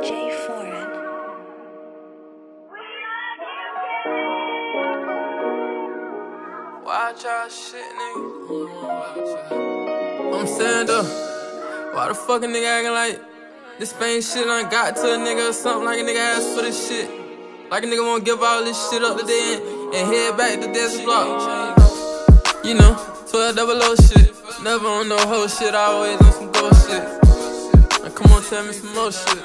J Foreign. Watch out shit, nigga. I'm saying though, why the fuck a nigga acting like this fame shit done got to a nigga or something, like a nigga asked for this shit? Like a nigga wanna give all this shit up today and head back to Desert Block. You know, 1200 shit. Never on no hoe shit, always on some gold shit. Now come on, tell me some more shit.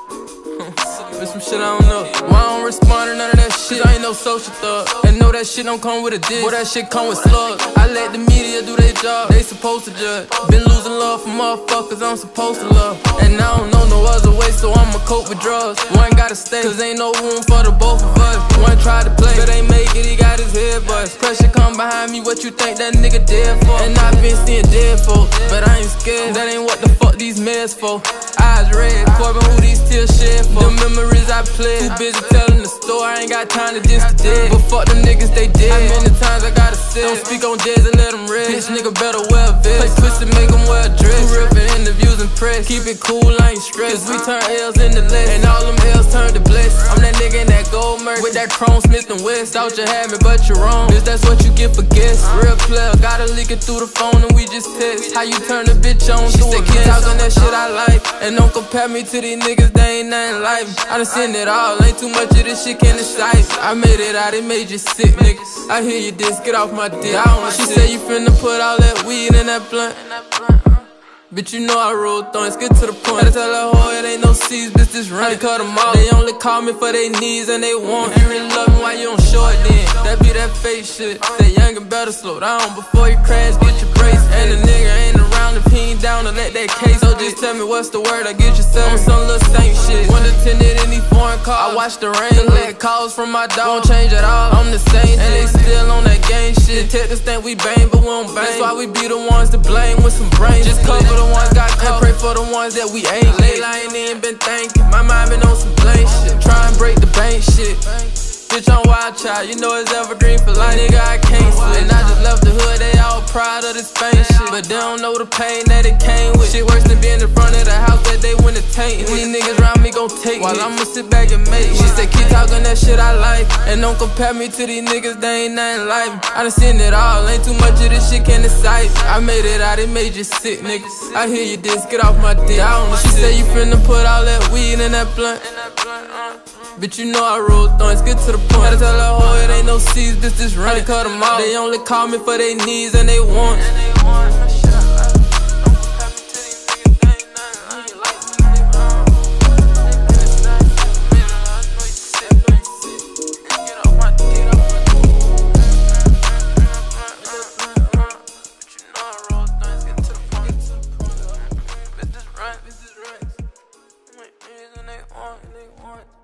With some shit I don't know. Why I don't respond to none of that shit? I ain't no social thug. And know that shit don't come with a diss. Boy, that shit come with slugs. I let the media do their job. They supposed to judge. Been losing love for motherfuckers I'm supposed to love. And I don't know no other way, so I'ma cope with drugs. One gotta stay, cause ain't no room for the both of us. One tried to play, but ain't make it, he got his head bust. Pressure come behind me, what you think that nigga dead for? And I been seeing dead folk, but I ain't scared. That ain't what the fuck these meds for. Eyes red, Corbin, who these tears shed for? The memories I played, too busy telling the story, I ain't got time to diss the dead. But fuck them niggas, they dead. How many times I gotta say, don't speak on days and let them rest. Bitch nigga better wear a vest. Play pussy, make them wear a dress. Too real for interviews and press. Keep it cool, I ain't stressed. Cause we turn L's into less, and all them L's turn to bless. I'm that nigga in that gold merch with that chrome Smith and West. Thought you had me, but you're wrong. Bitch, that's what you get for guess. Real player, gotta leak it through the phone and we just text. How you turn a bitch on? She said, keep talking that shit I like, and don't compare me to these niggas, they ain't nothing like me. I done seen it all, ain't too much of this shit can excite. I made it out, it made you sick, niggas. I hear you diss, get off my dick. She said you finna put all that weed in that blunt. Bitch, you know I roll through, let's get to the point. Gotta tell that hoe it ain't no C's, bitch, this run. They cut them off, they only call me for they needs and they want. If you really love me, why you don't show it then? That be that fake shit. That young and better slow down before you crash, get your brace. And the nigga ain't around if he ain't down to let that case. So just tell me what's the word, I get yourself on some little saint shit. One attended any foreign car, I watch the rain. Collect calls from my dog, won't change at all, I'm the same. And they still on that gang shit. Detectives think we bang, but we don't bang. That's why we be the ones to blame with some brains. Just cover the ones got caught, and pray for the ones that we ain't. Lately I ain't even been thinking, my mind been on some blank shit. Try and break the bank shit. Bitch, I'm wild child, you know it's evergreen for life. Nigga, I can't switch. And I just left the hood, they all proud of this fame shit. But they don't know the pain that it came with. Shit worse than being in front of the house that they went to taint. These niggas around me gon' take while I'ma sit back and make. She said, keep talking that shit I like, and don't compare me to these niggas, they ain't nothing like me. I done seen it all, ain't too much of this shit can excite. I made it out, it made you sick, niggas. I hear you diss, get off my dick. She said you finna put all that weed in that blunt. Bitch, you know I roll through, let's get to the point. Gotta tell that hoe it ain't no C's, bitch, this run. They cut them off, they only call me for they needs and they want. They want.